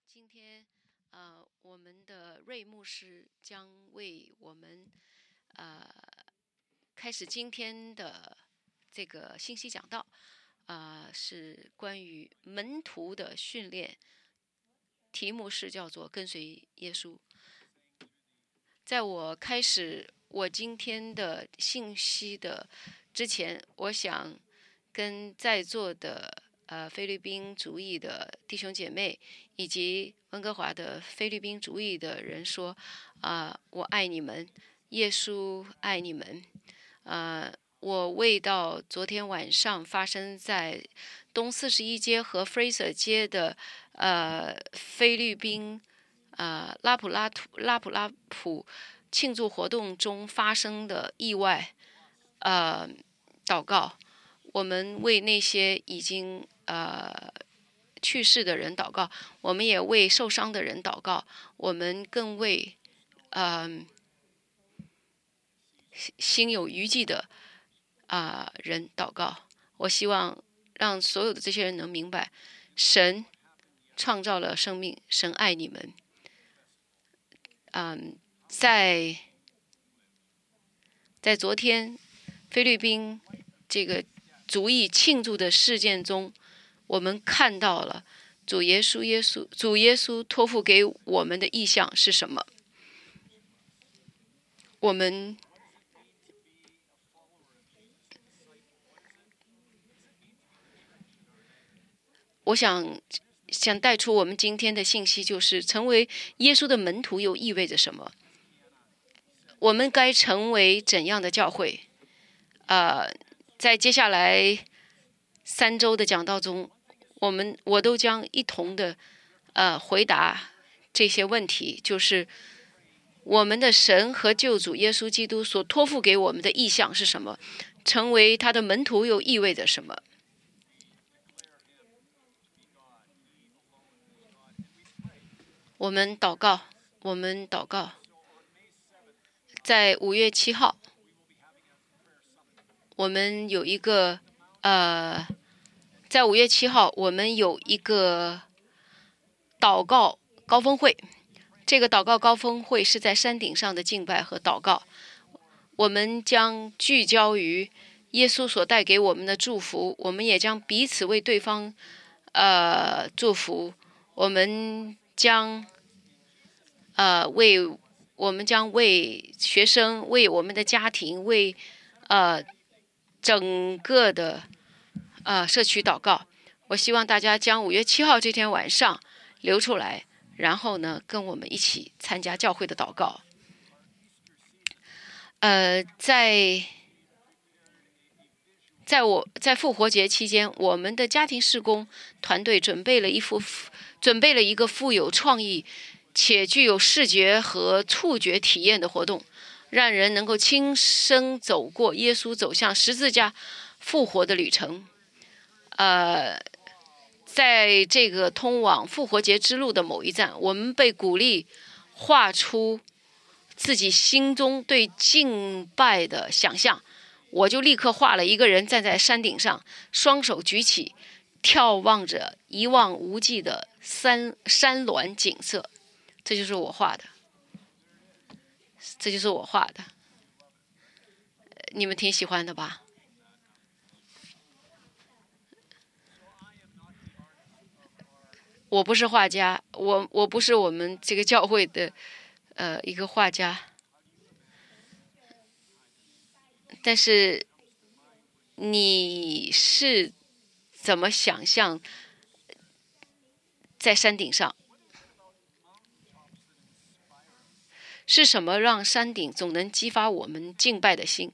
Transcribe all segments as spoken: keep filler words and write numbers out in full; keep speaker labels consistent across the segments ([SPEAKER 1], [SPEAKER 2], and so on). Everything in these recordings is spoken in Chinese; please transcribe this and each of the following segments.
[SPEAKER 1] 今天，呃，我们的瑞牧师将为我们，呃，开始今天的这个信息讲道，呃，是关于门徒的训练，题目是叫做跟随耶稣。在我开始我今天的信息的之前，我想跟在座的呃菲律宾族裔的弟兄姐妹以及温哥华的菲律宾族裔的人说，啊、呃，我爱你们，耶稣爱你们。呃，我为到昨天晚上发生在东四十一街和 Fraser 街的呃菲律宾。呃，拉普拉图拉普拉普庆祝活动中发生的意外，呃，祷告。我们为那些已经呃去世的人祷告，我们也为受伤的人祷告，我们更为呃心有余悸的啊、呃、人祷告。我希望让所有的这些人能明白，神创造了生命，神爱你们。嗯，在在昨天菲律宾这个族裔庆祝的事件中，我们看到了主耶稣耶稣主耶稣托付给我们的意向是什么。我们我想想带出我们今天的信息，就是成为耶稣的门徒又意味着什么？我们该成为怎样的教会？呃，在接下来三周的讲道中，我们我都将一同的呃回答这些问题，就是我们的神和救主耶稣基督所托付给我们的意向是什么？成为他的门徒又意味着什么？我们祷告，我们祷告，在五月七号，我们有一个呃，在五月七号，我们有一个祷告高峰会。这个祷告高峰会是在山顶上的敬拜和祷告。我们将聚焦于耶稣所带给我们的祝福，我们也将彼此为对方呃祝福。我们将呃为我们将为学生、为我们的家庭、为呃整个的呃社区祷告。我希望大家将五月七号这天晚上留出来，然后呢，跟我们一起参加教会的祷告。呃，在在我在复活节期间，我们的家庭事工团队准备了一幅准备了一个富有创意且具有视觉和触觉体验的活动，让人能够亲身走过耶稣走向十字架复活的旅程。呃，在这个通往复活节之路的某一站，我们被鼓励画出自己心中对敬拜的想象。我就立刻画了一个人站在山顶上，双手举起，眺望着一望无际的山山峦景色。这就是我画的，这就是我画的，你们挺喜欢的吧？我不是画家，我我不是我们这个教会的呃一个画家，但是你是怎么想象在山顶上？是什么让山顶总能激发我们敬拜的心？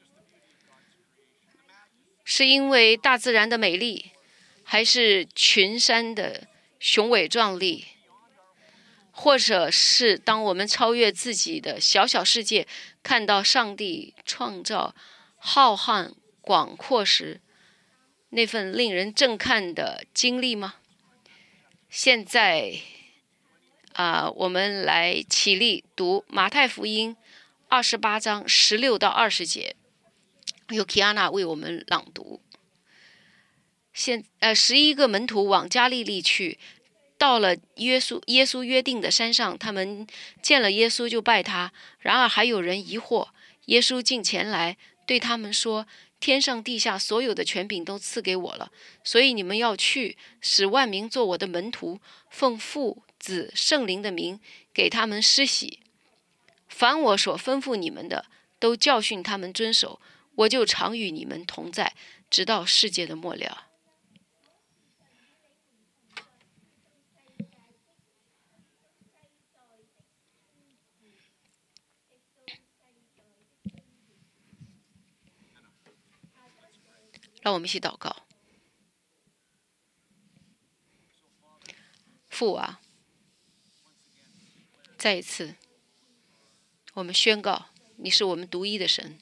[SPEAKER 1] 是因为大自然的美丽，还是群山的雄伟壮丽？或者是当我们超越自己的小小世界，看到上帝创造浩瀚广阔时，那份令人震撼的经历吗？现在啊、呃，我们来起立读马太福音二十八章十六到二十节，由 Kiana 为我们朗读。现呃，十一个门徒往加利利去。 到了耶稣耶稣约定的山上，他们见了耶稣就拜他。然而还有人疑惑，耶稣近前来对他们说：天上地下所有的权柄都赐给我了，所以你们要去，使万民做我的门徒，奉父子圣灵的名给他们施洗。凡我所吩咐你们的，都教训他们遵守，我就常与你们同在，直到世界的末了。让我们一起祷告。父啊，再一次，我们宣告，你是我们独一的神，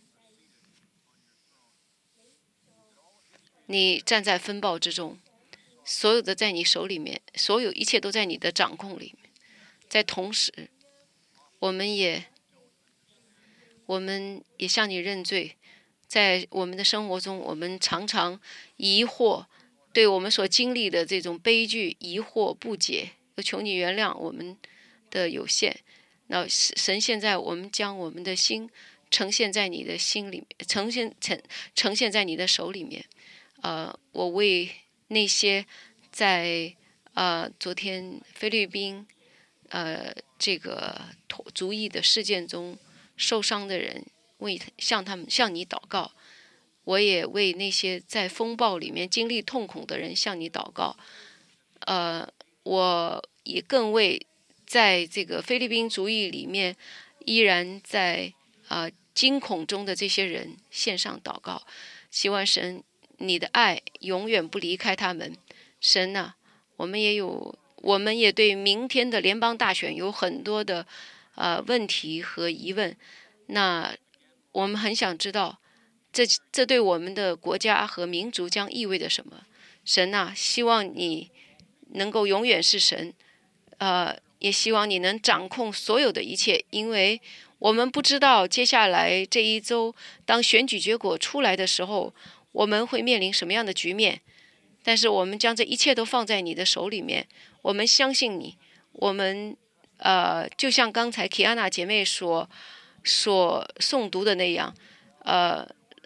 [SPEAKER 1] 你站在风暴之中，所有的在你手里面，所有一切都在你的掌控里面。在同时，我们也我们也向你认罪。在我们的生活中，我们常常疑惑，对我们所经历的这种悲剧疑惑不解，就求你原谅我们的有限。那神现在我们将我们的心呈现在你的心里面，呈现呈呈现在你的手里面。呃，我为那些在呃昨天菲律宾呃这个族裔的事件中受伤的人，为向他们向你祷告。我也为那些在风暴里面经历痛苦的人向你祷告。呃，我也更为在这个菲律宾族裔里面依然在啊、呃、惊恐中的这些人献上祷告，希望神你的爱永远不离开他们。神啊，我们也有，我们也对明天的联邦大选有很多的呃问题和疑问。那我们很想知道，这这对我们的国家和民族将意味着什么？神啊，希望你能够永远是神，呃，也希望你能掌控所有的一切，因为我们不知道接下来这一周，当选举结果出来的时候，我们会面临什么样的局面。但是我们将这一切都放在你的手里面，我们相信你。我们呃，就像刚才 Kiana 姐妹所所诵读的那样，呃，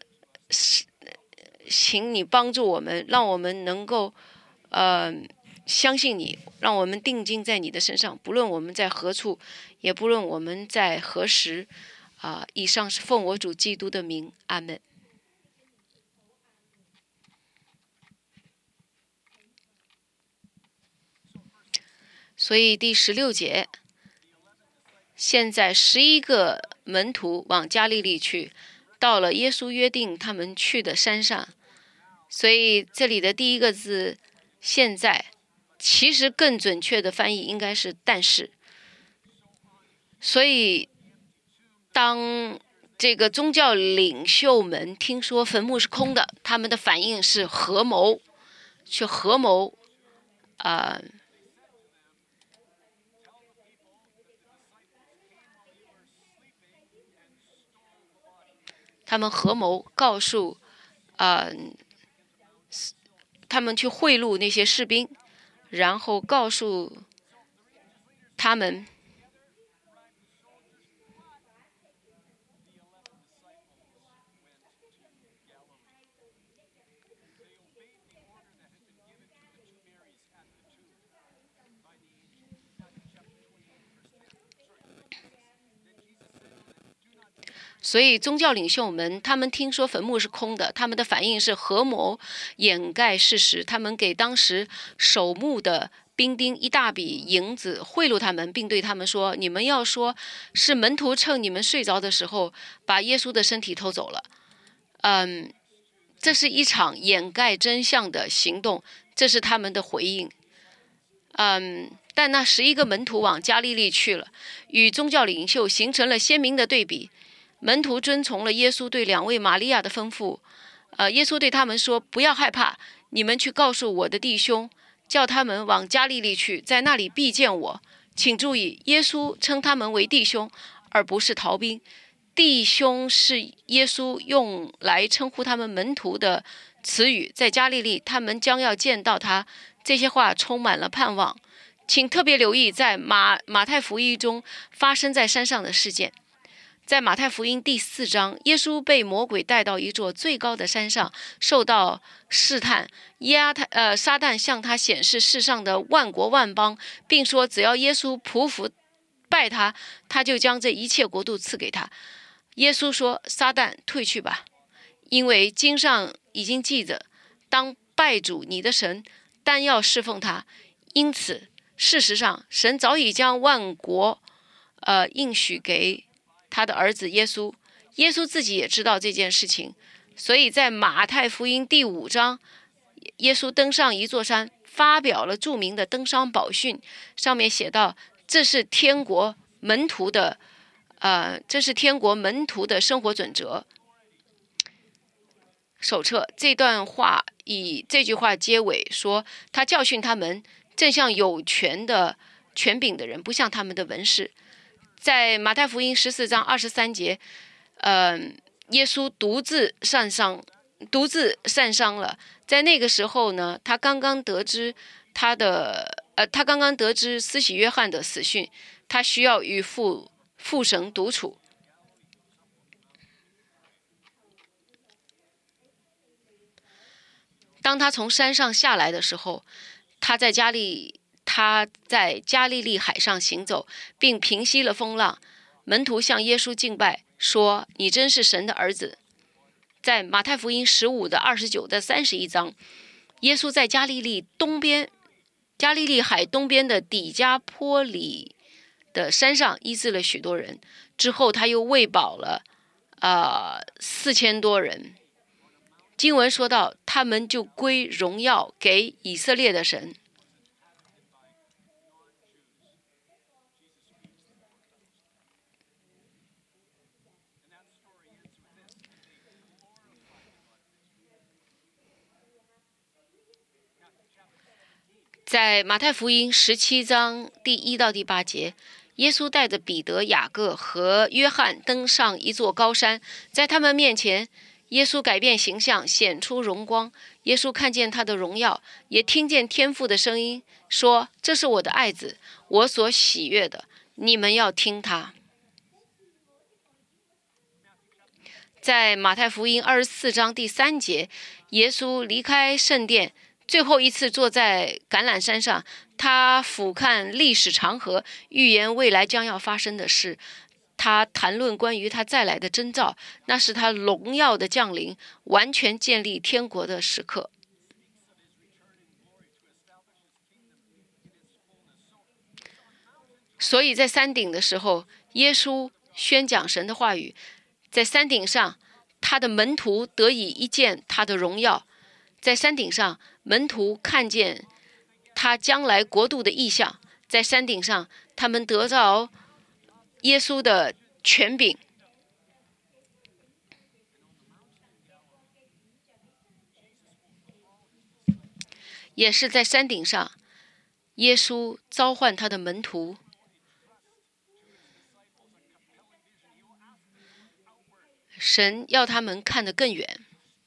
[SPEAKER 1] 请你帮助我们，让我们能够呃相信你，让我们定睛在你的身上，不论我们在何处，也不论我们在何时。啊、呃，以上是奉我主基督的名，阿们。所以第十六节，现在十一个门徒往加利利去，到了耶稣约定他们去的山上。所以这里的第一个字现在，其实更准确的翻译应该是但是。所以当这个宗教领袖们听说坟墓是空的，他们的反应是合谋，去合谋啊、呃他们合谋告诉，呃，他们去贿赂那些士兵，然后告诉他们，所以宗教领袖们，他们听说坟墓是空的，他们的反应是合谋掩盖事实。他们给当时守墓的兵丁一大笔银子，贿赂他们，并对他们说：“你们要说是门徒趁你们睡着的时候，把耶稣的身体偷走了。”嗯，这是一场掩盖真相的行动，这是他们的回应。嗯，但那十一个门徒往加利利去了，与宗教领袖形成了鲜明的对比。门徒遵从了耶稣对两位玛利亚的吩咐，呃，耶稣对他们说：“不要害怕，你们去告诉我的弟兄，叫他们往加利利去，在那里必见我。”请注意，耶稣称他们为弟兄，而不是逃兵。弟兄是耶稣用来称呼他们门徒的词语，在加利利，他们将要见到他。这些话充满了盼望。 请特别留意在马马太福音中发生在山上的事件。在马太福音第四章，耶稣被魔鬼带到一座最高的山上，受到试探。压他呃，撒旦向他显示世上的万国万邦，并说只要耶稣匍匐拜他，他就将这一切国度赐给他。耶稣说：“撒旦，退去吧，因为经上已经记着，当拜主你的神，单要侍奉他。因此，事实上，神早已将万国，呃，应许给他的儿子耶稣。耶稣自己也知道这件事情，所以在马太福音第五章，耶稣登上一座山，发表了著名的登山宝训，上面写道：这是天国门徒的，呃，这是天国门徒的生活准则手册。这段话以这句话结尾，说他教训他们，正像有权的权柄的人，不像他们的文士。在马太福音十四章二十三节，呃，耶稣独自上伤，独自上伤了。在那个时候呢，他刚刚得知他的，呃，他刚刚得知施洗约翰的死讯，他需要与父父神独处。当他从山上下来的时候，他在加利。他在加利利海上行走，并平息了风浪。门徒向耶稣敬拜，说：“你真是神的儿子。”在马太福音十五的二十九到三十一章，耶稣在加利利东边，加利利海东边的底加坡里的山上医治了许多人。之后，他又喂饱了呃四千多人。经文说到，他们就归荣耀给以色列的神。在马太福音十七章第一到第八节，耶稣带着彼得、雅各和约翰登上一座高山，在他们面前，耶稣改变形象，显出荣光。耶稣看见他的荣耀，也听见天父的声音说：“这是我的爱子，我所喜悦的，你们要听他。”在马太福音二十四章第三节，耶稣离开圣殿，最后一次坐在橄榄山上，他俯瞰历史长河，预言未来将要发生的事。他谈论关于他再来的征兆，那是他荣耀的降临，完全建立天国的时刻。所以在山顶的时候，耶稣宣讲神的话语。在山顶上，他的门徒得以一见他的荣耀。在山顶上，门徒看见他将来国度的意象。在山顶上，他们得着耶稣的权柄。也是在山顶上，耶稣召唤他的门徒，神要他们看得更远。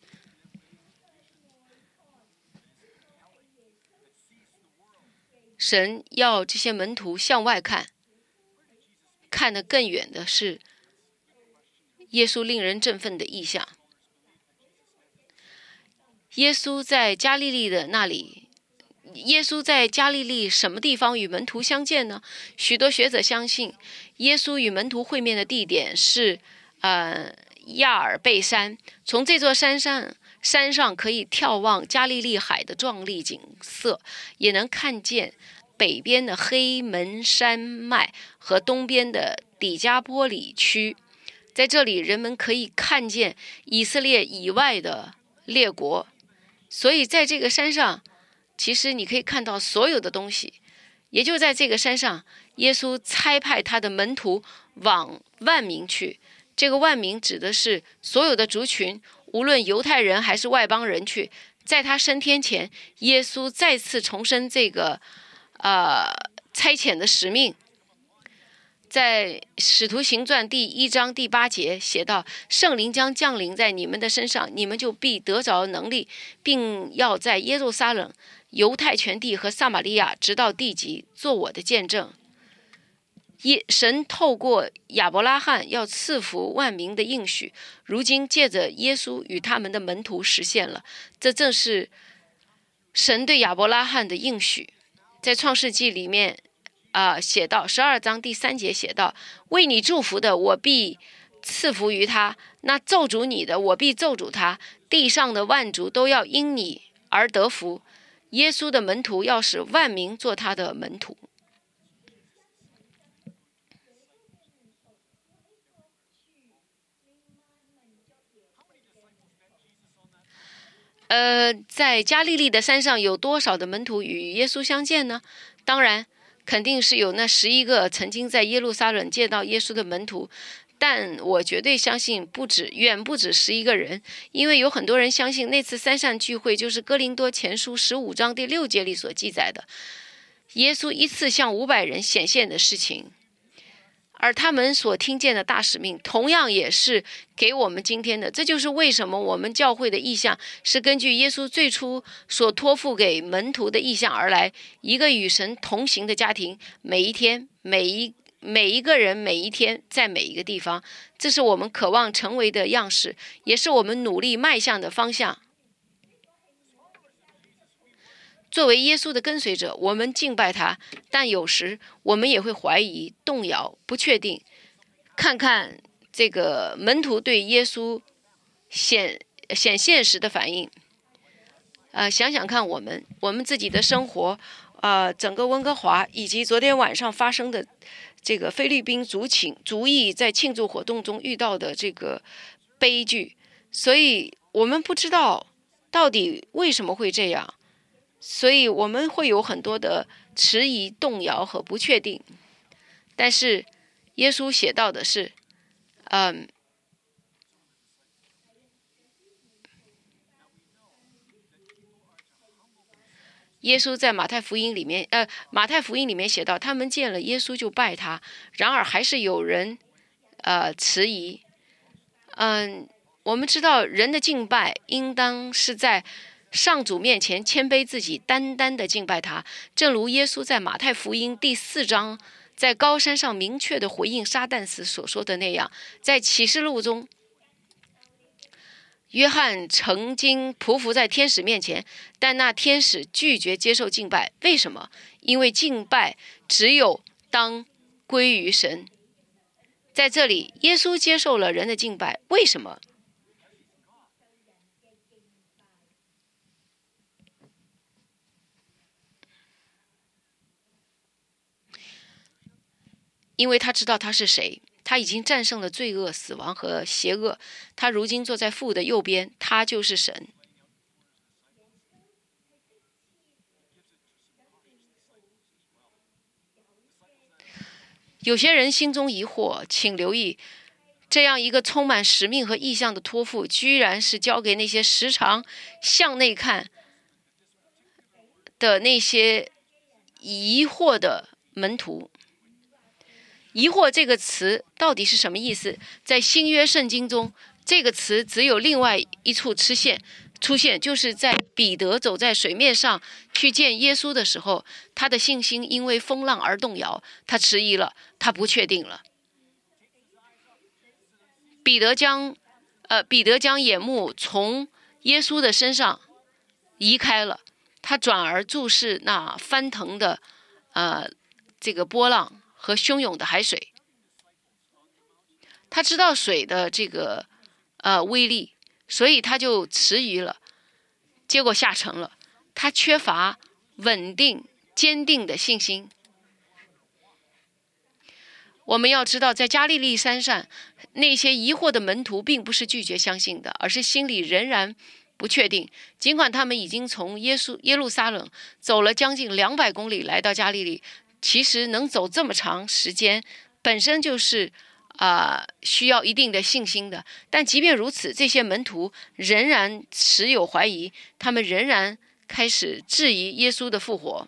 [SPEAKER 1] 神要这些门徒向外看，看得更远的是耶稣令人振奋的意象。耶稣在加利利的那里，耶稣在加利利什么地方与门徒相见呢？许多学者相信，耶稣与门徒会面的地点是呃亚尔贝山。从这座山上，山上可以眺望加利利海的壮丽景色，也能看见北边的黑门山脉和东边的底加波里区。在这里，人们可以看见以色列以外的列国。所以在这个山上，其实你可以看到所有的东西。也就在这个山上，耶稣差派他的门徒往万民去。这个万民指的是所有的族群，无论犹太人还是外邦人去。在他升天前，耶稣再次重申这个呃差遣的使命。在使徒行传第一章第八节写道：圣灵将降临在你们的身上，你们就必得着能力，并要在耶路撒冷、 犹太全地和撒玛利亚，直到地极，做我的见证。耶神透过亚伯拉罕要赐福万民的应许，如今借着耶稣与他们的门徒实现了。这正是神对亚伯拉罕的应许。在创世纪里面啊、呃、写到十二章第三节写到，为你祝福的，我必赐福于他；那咒诅你的，我必咒诅他。地上的万族都要因你而得福。耶稣的门徒要使万民做他的门徒。呃，在加利利的山上有多少的门徒与耶稣相见呢？当然，肯定是有那十一个曾经在耶路撒冷见到耶稣的门徒，但我绝对相信不止，远不止十一个人，因为有很多人相信那次山上聚会就是哥林多前书十五章第六节里所记载的，耶稣一次向五百人显现的事情。而他们所听见的大使命同样也是给我们今天的。这就是为什么我们教会的意向是根据耶稣最初所托付给门徒的意向而来，一个与神同行的家庭，每一天每一每一个人每一天在每一个地方，这是我们渴望成为的样式，也是我们努力迈向的方向。作为耶稣的跟随者，我们敬拜他，但有时我们也会怀疑、动摇、不确定。看看这个门徒对耶稣显显现时的反应，呃，想想看我们我们自己的生活，呃，整个温哥华以及昨天晚上发生的这个菲律宾族庆族裔在庆祝活动中遇到的这个悲剧，所以我们不知道到底为什么会这样。所以我们会有很多的迟疑、动摇和不确定，但是耶稣写到的是，嗯，耶稣在马太福音里面，呃，马太福音里面写到，他们见了耶稣就拜他，然而还是有人，呃，迟疑。嗯，我们知道人的敬拜应当是在上主面前谦卑自己，单单的敬拜他，正如耶稣在马太福音第四章在高山上明确的回应撒旦时所说的那样。在启示录中，约翰曾经匍匐在天使面前，但那天使拒绝接受敬拜。为什么？因为敬拜只有当归于神。在这里，耶稣接受了人的敬拜，为什么？因为他知道他是谁，他已经战胜了罪恶、死亡和邪恶，他如今坐在父的右边，他就是神。有些人心中疑惑，请留意，这样一个充满使命和意向的托付，居然是交给那些时常向内看的那些疑惑的门徒。疑惑这个词到底是什么意思？在新约圣经中，这个词只有另外一处出现，出现就是在彼得走在水面上去见耶稣的时候，他的信心因为风浪而动摇，他迟疑了，他不确定了。彼得将，呃，彼得将眼目从耶稣的身上移开了，他转而注视那翻腾的，呃，这个波浪和汹涌的海水。他知道水的这个呃威力，所以他就迟疑了，结果下沉了。他缺乏稳定、坚定的信心。我们要知道，在加利利山上，那些疑惑的门徒并不是拒绝相信的，而是心里仍然不确定。尽管他们已经从耶稣耶路撒冷走了将近两百公里来到加利利，其实能走这么长时间，本身就是啊、呃、需要一定的信心的。但即便如此，这些门徒仍然持有怀疑，他们仍然开始质疑耶稣的复活。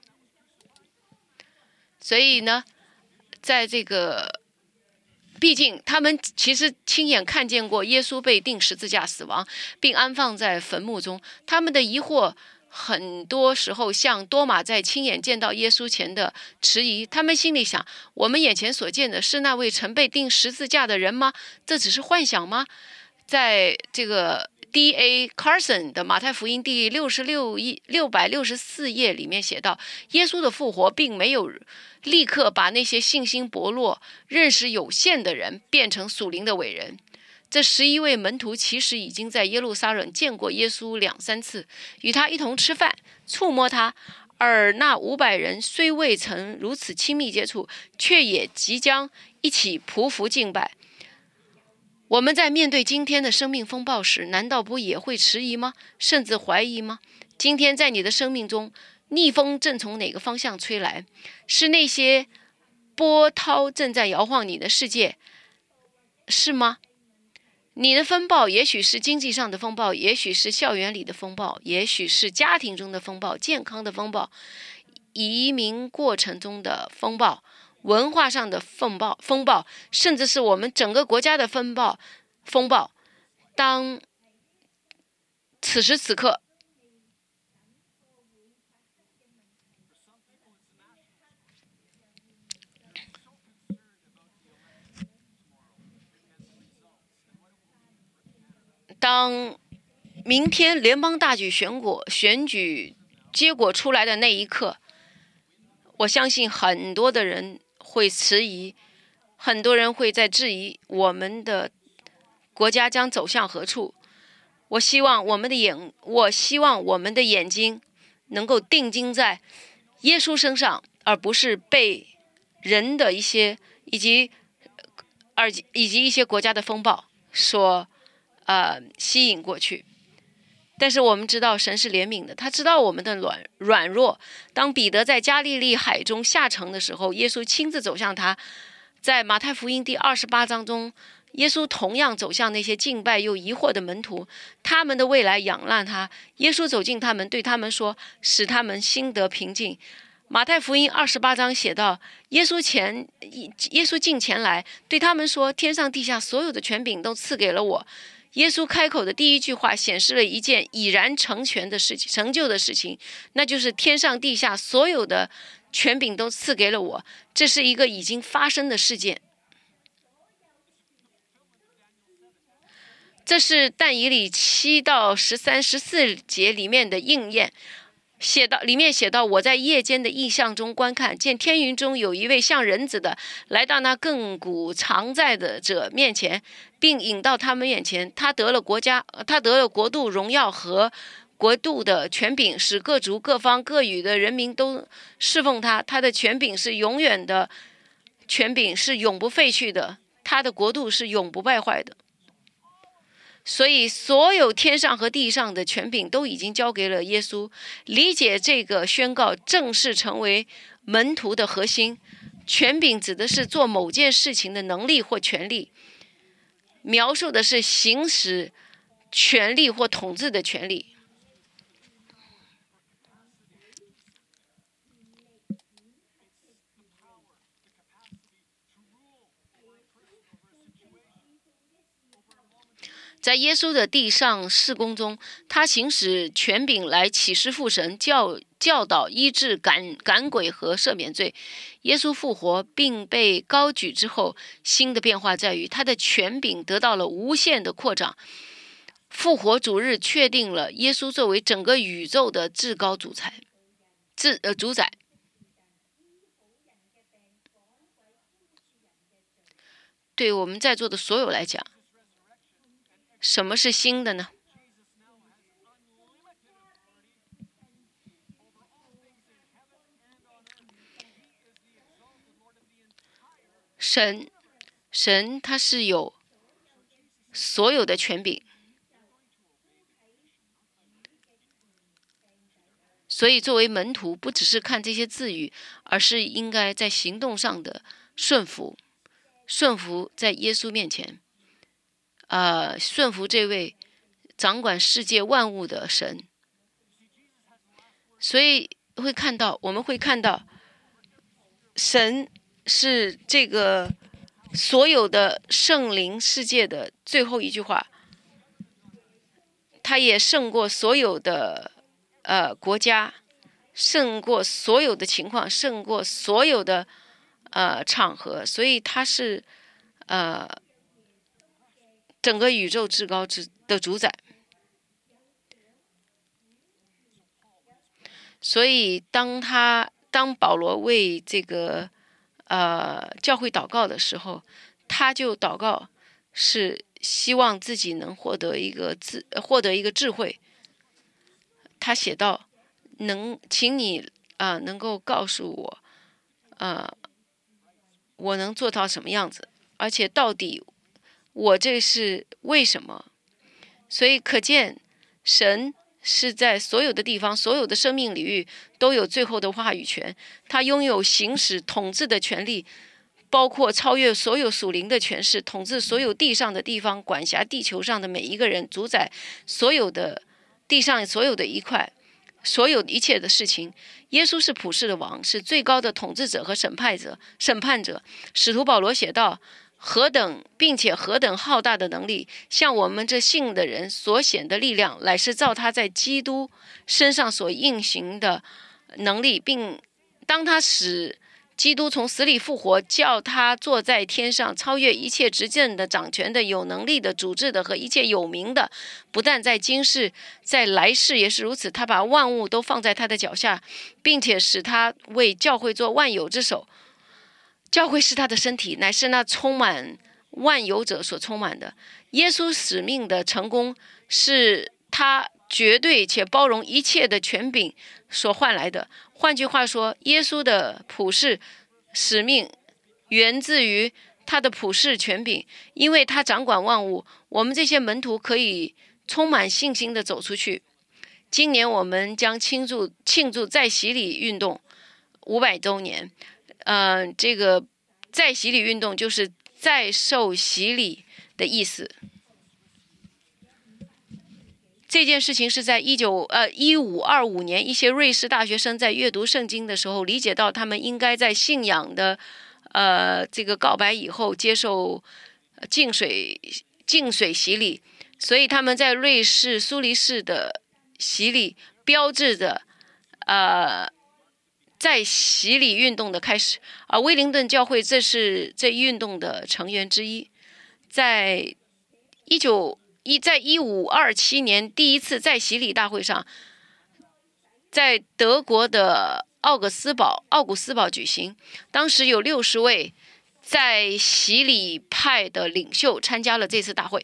[SPEAKER 1] 所以呢，在这个，毕竟他们其实亲眼看见过耶稣被钉十字架死亡，并安放在坟墓中，他们的疑惑很多时候像多马在亲眼见到耶稣前的迟疑，他们心里想：我们眼前所见的是那位曾被钉十字架的人吗？这只是幻想吗？在这个 D A Carson 的马太福音第六十六页六百六十四页里面写道，耶稣的复活并没有立刻把那些信心薄弱、认识有限的人变成属灵的伟人。这十一位门徒其实已经在耶路撒冷见过耶稣两三次，与他一同吃饭，触摸他。而那五百人虽未曾如此亲密接触，却也即将一起匍匐敬拜。我们在面对今天的生命风暴时，难道不也会迟疑吗？甚至怀疑吗？今天在你的生命中，逆风正从哪个方向吹来？是那些波涛正在摇晃你的世界，是吗？你的风暴也许是经济上的风暴，也许是校园里的风暴，也许是家庭中的风暴，健康的风暴，移民过程中的风暴，文化上的风暴，风暴，甚至是我们整个国家的风暴。风暴。当此时此刻，当明天联邦大举选果选举结果出来的那一刻，我相信很多的人会迟疑，很多人会在质疑我们的国家将走向何处。我希望我们的眼，我希望我们的眼睛能够定睛在耶稣身上，而不是被人的一些以及而以及一些国家的风暴所呃吸引过去。但是我们知道神是怜悯的，他知道我们的软软弱。当彼得在加利利海中下沉的时候，耶稣亲自走向他。在马太福音第二十八章中，耶稣同样走向那些敬拜又疑惑的门徒，他们的未来仰赖他。耶稣走近他们，对他们说，使他们心得平静。马太福音二十八章写道，耶稣前耶稣近前来，对他们说，天上地下所有的权柄都赐给了我。耶稣开口的第一句话显示了一件已然成全的事情，成就的事情，那就是天上地下所有的权柄都赐给了我。这是一个已经发生的事件。这是但以理七到十三、十四节里面的应验。写到里面写到，我在夜间的异象中观看，见天云中有一位像人子的来到那亘古常在的者面前，并引到他们面前。他得了国家，他得了国度、荣耀和国度的权柄，使各族、各方、各语的人民都侍奉他。他的权柄是永远的，权柄是永不废去的，他的国度是永不败坏的。所以所有天上和地上的权柄都已经交给了耶稣。理解这个宣告正式成为门徒的核心。权柄指的是做某件事情的能力或权利，描述的是行使权力或统治的权利。在耶稣的地上事工中，他行使权柄来启示父神，教教导、医治、赶赶鬼和赦免罪。耶稣复活并被高举之后，新的变化在于他的权柄得到了无限的扩张。复活主日确定了耶稣作为整个宇宙的至高主宰，至呃主宰。对我们在座的所有来讲，什么是新的呢？神，神他是有所有的权柄，所以作为门徒，不只是看这些字语，而是应该在行动上的顺服，顺服在耶稣面前。呃，顺服这位掌管世界万物的神。所以会看到，我们会看到，神是这个所有的圣灵世界的最后一句话，他也胜过所有的呃国家，胜过所有的情况，胜过所有的呃场合，所以他是呃整个宇宙至高之的主宰。所以当他当保罗为这个呃教会祷告的时候，他就祷告是希望自己能获得一个智获得一个智慧。他写道：能请你啊、呃、能够告诉我呃我能做到什么样子，而且到底我这是为什么。所以可见神是在所有的地方，所有的生命领域都有最后的话语权，他拥有行使统治的权利，包括超越所有属灵的权势，统治所有地上的地方，管辖地球上的每一个人，主宰所有的地上所有的一块，所有一切的事情。耶稣是普世的王，是最高的统治者和审判者。审判者，使徒保罗写道：何等，并且何等浩大的能力，像我们这信的人所显的力量，乃是照他在基督身上所运行的能力，并当他使基督从死里复活，叫他坐在天上，超越一切执政的、掌权的、有能力的、主治的和一切有名的，不但在今世，在来世也是如此。他把万物都放在他的脚下，并且使他为教会做万有之首。教会是他的身体，乃是那充满万有者所充满的。耶稣使命的成功是他绝对且包容一切的权柄所换来的。换句话说，耶稣的普世使命源自于他的普世权柄，因为他掌管万物。我们这些门徒可以充满信心地走出去。今年我们将庆祝庆祝再洗礼运动五百周年。呃，这个再洗礼运动就是再受洗礼的意思。这件事情是在一九呃一五二五年，一些瑞士大学生在阅读圣经的时候，理解到他们应该在信仰的呃这个告白以后接受净水净水洗礼，所以他们在瑞士苏黎世的洗礼标志着呃。在洗礼运动的开始，而威灵顿教会这是这一运动的成员之一。在一九一在一五二七年第一次在洗礼大会上，在德国的奥格斯堡奥古斯堡举行，当时有六十位在洗礼派的领袖参加了这次大会。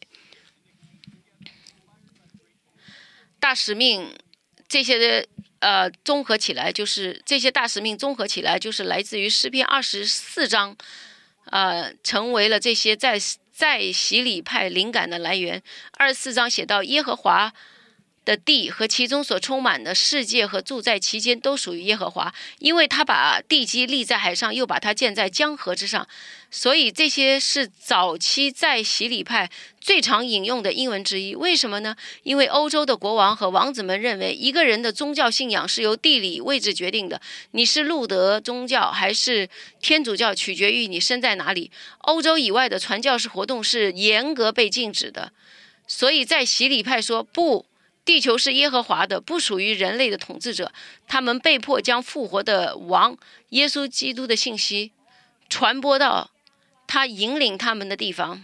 [SPEAKER 1] 大使命这些的。呃，综合起来就是这些大使命综合起来就是来自于诗篇二十四章，呃，成为了这些在在洗礼派灵感的来源。二十四章写到耶和华的地和其中所充满的世界和住在其间都属于耶和华，因为他把地基立在海上，又把它建在江河之上。所以这些是早期在洗礼派最常引用的英文之一。为什么呢？因为欧洲的国王和王子们认为，一个人的宗教信仰是由地理位置决定的。你是路德宗教还是天主教，取决于你身在哪里。欧洲以外的传教士活动是严格被禁止的。所以在洗礼派说，不，地球是耶和华的，不属于人类的统治者。他们被迫将复活的王耶稣基督的信息传播到他引领他们的地方。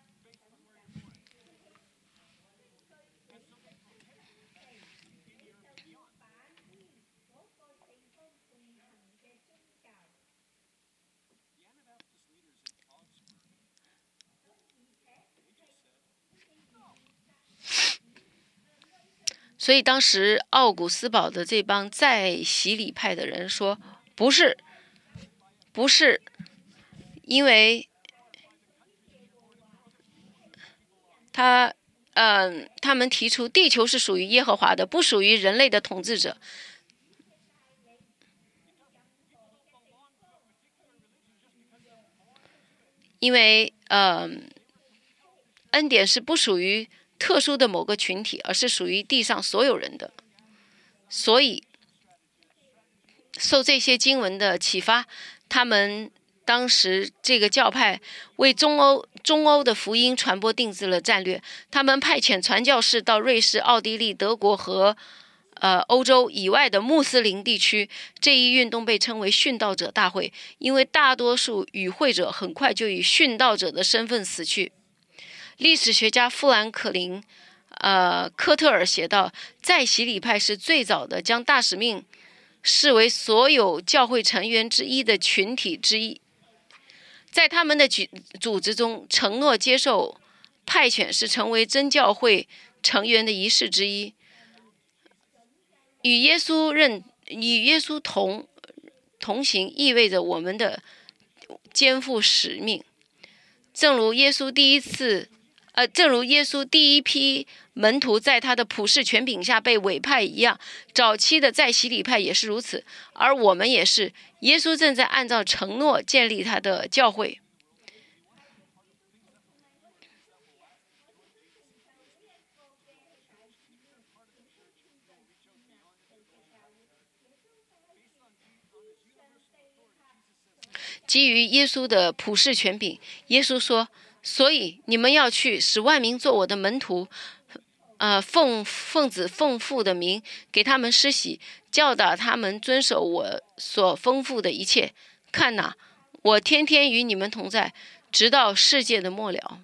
[SPEAKER 1] 所以当时奥古斯堡的这帮在洗礼派的人说，不是，不是，因为他，嗯、呃，他们提出地球是属于耶和华的，不属于人类的统治者。因为，嗯、呃，恩典是不属于特殊的某个群体，而是属于地上所有人的。所以，受这些经文的启发，他们当时这个教派为中欧中欧的福音传播定制了战略。他们派遣传教士到瑞士、奥地利、德国和呃欧洲以外的穆斯林地区，这一运动被称为殉道者大会，因为大多数与会者很快就以殉道者的身份死去。历史学家富兰克林呃科特尔写道，在洗礼派是最早的将大使命视为所有教会成员之一的群体之一，在他们的组织中，承诺接受派遣是成为真教会成员的仪式之一。与耶稣认与耶稣同同行，意味着我们的肩负使命。正如耶稣第一次，呃，正如耶稣第一批门徒在他的普世权柄下被委派一样，早期的在洗礼派也是如此，而我们也是。耶稣正在按照承诺建立他的教会。基于耶稣的普世权柄，耶稣说，所以你们要去，使万民做我的门徒，呃，奉奉子奉父的名给他们施洗，教导他们遵守我所吩咐的一切。看哪，我天天与你们同在，直到世界的末了。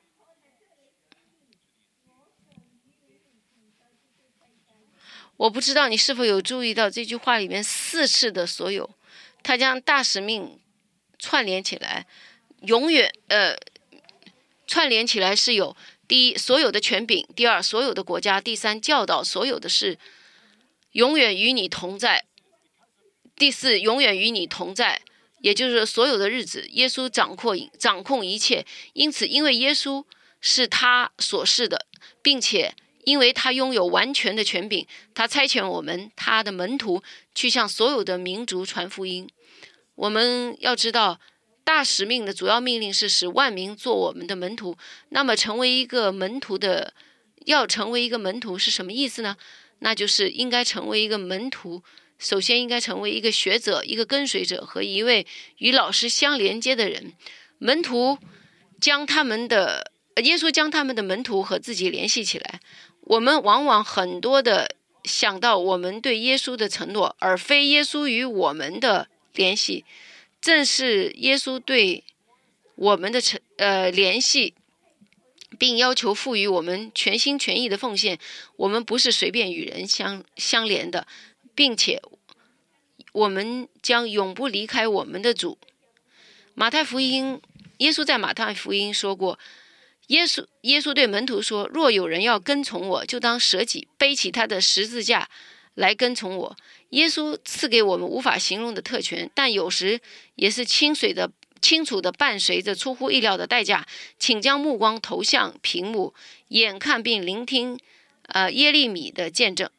[SPEAKER 1] 我不知道你是否有注意到这句话里面四次的所有，他将大使命串联起来，永远呃串联起来是有：第一，所有的权柄；第二，所有的国家；第三，教导所有的事，永远与你同在；第四，永远与你同在，也就是所有的日子，耶稣掌控掌控一切。因此，因为耶稣是他所示的，并且因为他拥有完全的权柄，他差遣我们他的门徒去向所有的民族传福音。我们要知道，大使命的主要命令是使万民做我们的门徒。那么成为一个门徒的要成为一个门徒是什么意思呢？那就是应该成为一个门徒，首先应该成为一个学者、一个跟随者和一位与老师相连接的人。门徒将他们的耶稣将他们的门徒和自己联系起来。我们往往很多的想到我们对耶稣的承诺，而非耶稣与我们的联系。正是耶稣对我们的呃联系，并要求赋予我们全心全意的奉献。我们不是随便与人相相连的，并且我们将永不离开我们的主。马太福音，耶稣在马太福音说过，耶稣耶稣对门徒说，若有人要跟从我，就当舍己，背起他的十字架来跟从我。耶稣赐给我们无法形容的特权，但有时也是清水的清楚地伴随着出乎意料的代价。请将目光投向屏幕，眼看并聆听呃耶利米的见证。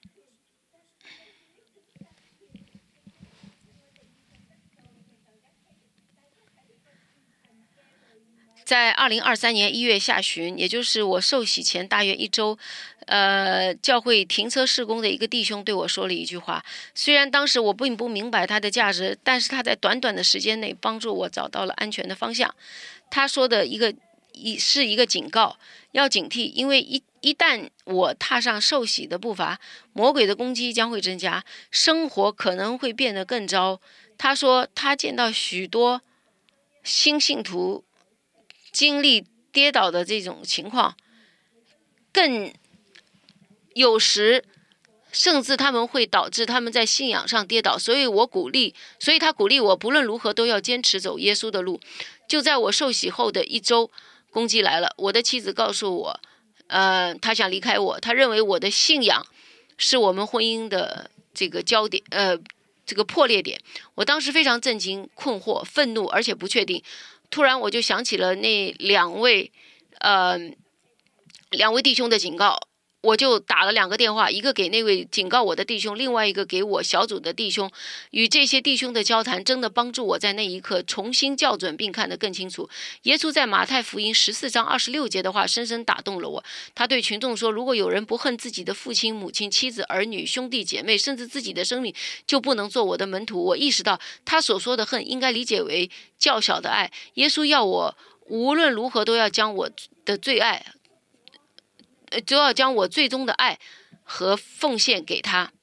[SPEAKER 1] 在二零二三年一月下旬，也就是我受洗前大约一周，呃，教会停车事工的一个弟兄对我说了一句话。虽然当时我并不明白它的价值，但是他在短短的时间内帮助我找到了安全的方向。他说的一个一是一个警告，要警惕，因为一一旦我踏上受洗的步伐，魔鬼的攻击将会增加，生活可能会变得更糟。他说他见到许多新信徒经历跌倒的这种情况，更有时甚至他们会导致他们在信仰上跌倒。所以我鼓励，所以他鼓励我不论如何都要坚持走耶稣的路。就在我受洗后的一周，攻击来了。我的妻子告诉我，呃，她想离开我，她认为我的信仰是我们婚姻的这个焦点，呃，这个破裂点。我当时非常震惊、困惑、愤怒，而且不确定。突然我就想起了那两位呃两位弟兄的警告，我就打了两个电话，一个给那位警告我的弟兄，另外一个给我小组的弟兄。与这些弟兄的交谈真的帮助我在那一刻重新校准并看得更清楚。耶稣在马太福音十四章二十六节的话深深打动了我。他对群众说，如果有人不恨自己的父亲、母亲、妻子、儿女、兄弟姐妹，甚至自己的生命，就不能做我的门徒。我意识到他所说的恨应该理解为较小的爱。耶稣要我无论如何都要将我的最爱就要将我最终的爱和奉献给他。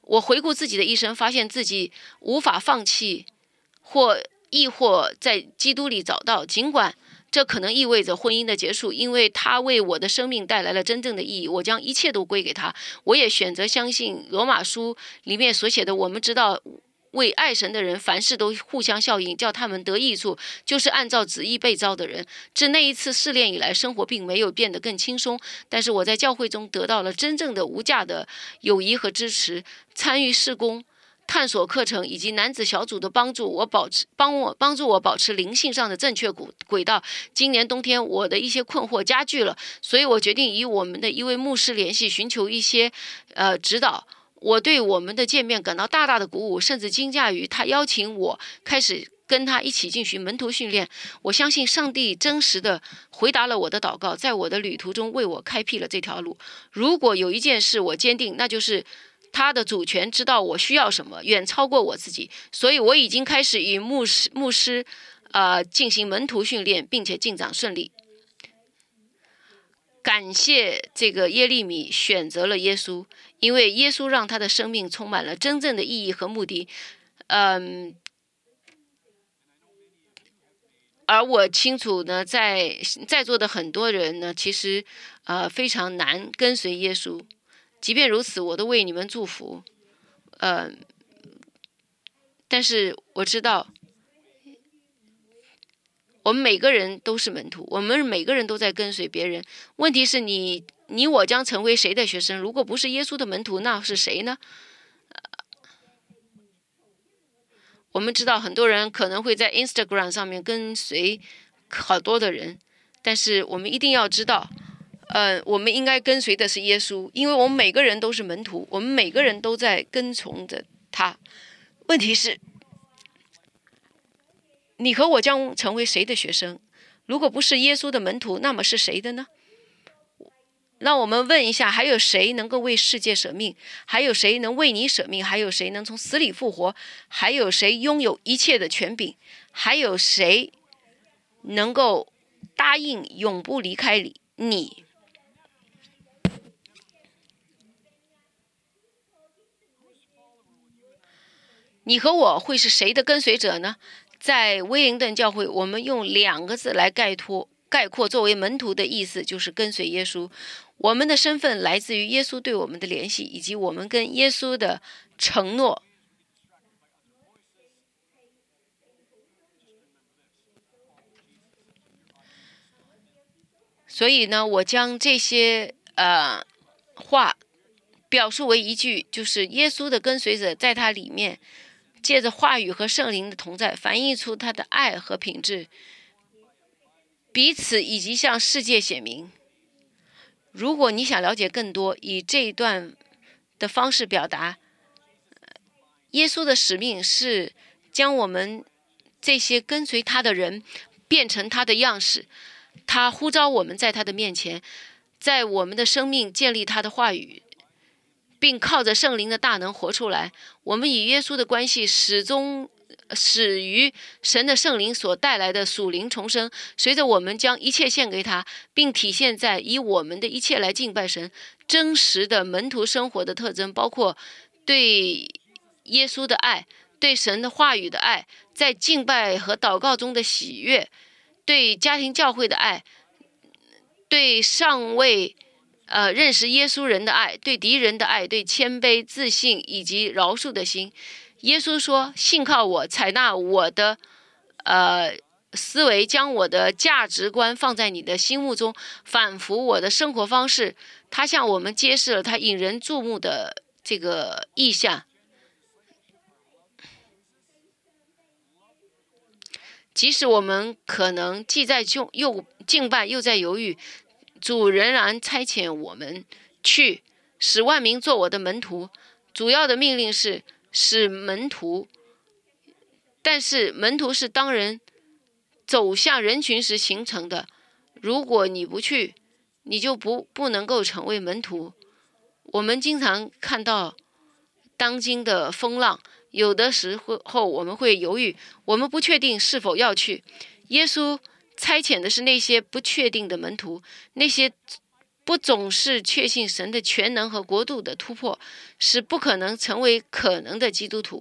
[SPEAKER 1] 我回顾自己的一生，发现自己无法放弃，或亦或在基督里找到，尽管这可能意味着婚姻的结束，因为他为我的生命带来了真正的意义，我将一切都归给他。我也选择相信罗马书里面所写的，我们知道为爱神的人，凡事都互相效应，叫他们得益处，就是按照旨意被召的人。自那一次试炼以来，生活并没有变得更轻松，但是我在教会中得到了真正的无价的友谊和支持，参与事工、探索课程以及男子小组的帮助，我保持帮我帮助我保持灵性上的正确轨道。今年冬天我的一些困惑加剧了，所以我决定与我们的一位牧师联系，寻求一些呃指导。我对我们的见面感到大大的鼓舞，甚至惊讶于他邀请我开始跟他一起进行门徒训练。我相信上帝真实的回答了我的祷告，在我的旅途中为我开辟了这条路。如果有一件事我坚定，那就是他的主权知道我需要什么，远超过我自己。所以我已经开始与牧师牧师呃进行门徒训练，并且进展顺利。感谢这个耶利米选择了耶稣，因为耶稣让他的生命充满了真正的意义和目的。嗯，而我清楚呢，在在座的很多人呢，其实呃非常难跟随耶稣。即便如此，我都为你们祝福。呃，但是我知道，我们每个人都是门徒，我们每个人都在跟随别人。问题是你，你我将成为谁的学生？如果不是耶稣的门徒，那是谁呢？我们知道很多人可能会在 Instagram 上面跟随好多的人，但是我们一定要知道，呃，我们应该跟随的是耶稣，因为我们每个人都是门徒，我们每个人都在跟从着他。问题是，你和我将成为谁的学生？如果不是耶稣的门徒，那么是谁的呢？让我们问一下，还有谁能够为世界舍命？还有谁能为你舍命？还有谁能从死里复活？还有谁拥有一切的权柄？还有谁能够答应永不离开你？你和我会是谁的跟随者呢？在威灵顿教会，我们用两个字来概括概括作为门徒的意思，就是跟随耶稣。我们的身份来自于耶稣对我们的联系，以及我们跟耶稣的承诺。所以呢，我将这些呃话表述为一句，就是耶稣的跟随者在他里面，借着话语和圣灵的同在，反映出他的爱和品质，彼此以及向世界显明。如果你想了解更多，以这一段的方式表达，耶稣的使命是将我们这些跟随他的人变成他的样式。他呼召我们在他的面前，在我们的生命建立他的话语，并靠着圣灵的大能活出来。我们与耶稣的关系始终始于神的圣灵所带来的属灵重生，随着我们将一切献给他，并体现在以我们的一切来敬拜神。真实的门徒生活的特征包括对耶稣的爱，对神的话语的爱，在敬拜和祷告中的喜悦，对家庭教会的爱，对尚未呃认识耶稣人的爱，对敌人的爱，对谦卑、自信以及饶恕的心。耶稣说，信靠我，采纳我的呃思维，将我的价值观放在你的心目中，反复我的生活方式。他向我们揭示了他引人注目的这个意象。即使我们可能既在又敬拜又在犹豫，主仍然差遣我们去使万民做我的门徒。主要的命令是使门徒，但是门徒是当人走向人群时形成的。如果你不去，你就不不能够成为门徒。我们经常看到当今的风浪，有的时候我们会犹豫，我们不确定是否要去。耶稣差遣的是那些不确定的门徒，那些不总是确信神的全能和国度的突破，是不可能成为可能的基督徒。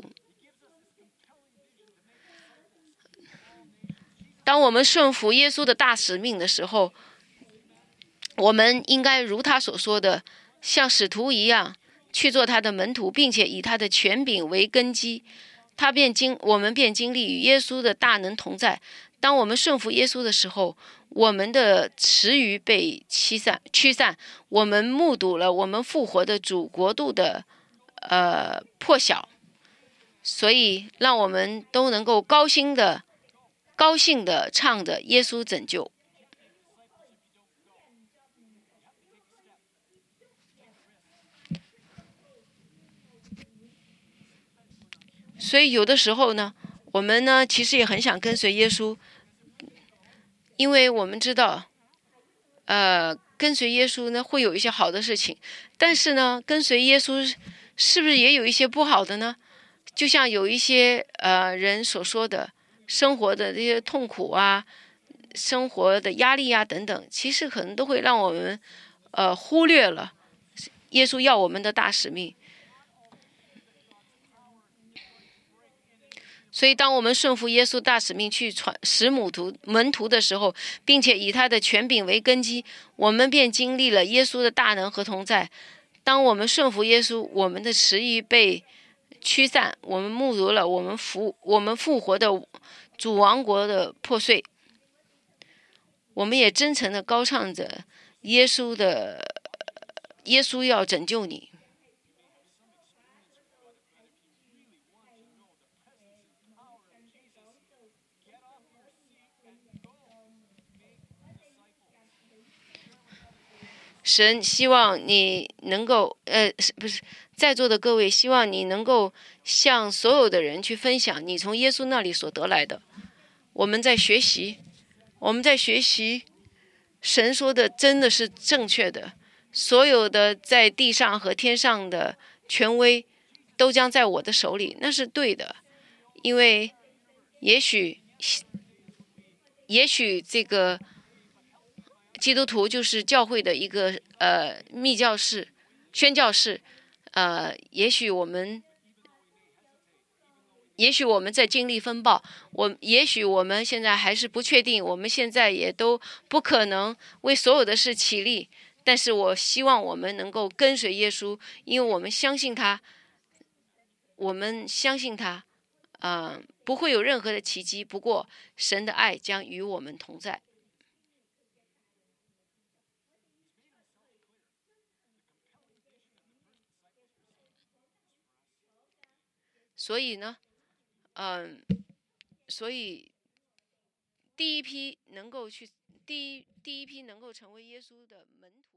[SPEAKER 1] 当我们顺服耶稣的大使命的时候，我们应该如他所说的，像使徒一样去做他的门徒，并且以他的权柄为根基，他便经我们便经历与耶稣的大能同在。当我们顺服耶稣的时候，我们的迟疑被驱散，驱散。我们目睹了我们复活的主国度的呃破晓，所以让我们都能够高兴的、高兴的唱着耶稣拯救。所以有的时候呢，我们呢其实也很想跟随耶稣，因为我们知道，呃，跟随耶稣呢会有一些好的事情，但是呢，跟随耶稣是不是也有一些不好的呢？就像有一些呃人所说的，生活的这些痛苦啊，生活的压力啊等等，其实可能都会让我们呃忽略了耶稣要我们的大使命。所以，当我们顺服耶稣大使命去传使母徒门徒的时候，并且以他的权柄为根基，我们便经历了耶稣的大能和同在。当我们顺服耶稣，我们的迟疑被驱散，我们目睹了我们复我们复活的主王国的破碎。我们也真诚地高唱着耶稣的耶稣要拯救你。神希望你能够，呃，不是在座的各位，希望你能够向所有的人去分享你从耶稣那里所得来的。我们在学习，我们在学习，神说的真的是正确的。所有的在地上和天上的权威，都将在我的手里，那是对的。因为也许，也许这个。基督徒就是教会的一个呃密教士、宣教士，呃，也许我们，也许我们在经历风暴，我也许我们现在还是不确定，我们现在也都不可能为所有的事起立，但是我希望我们能够跟随耶稣，因为我们相信他，我们相信他，呃，不会有任何的奇迹，不过神的爱将与我们同在。所以呢，嗯，所以第一批能够去第一第一批能够成为耶稣的门徒。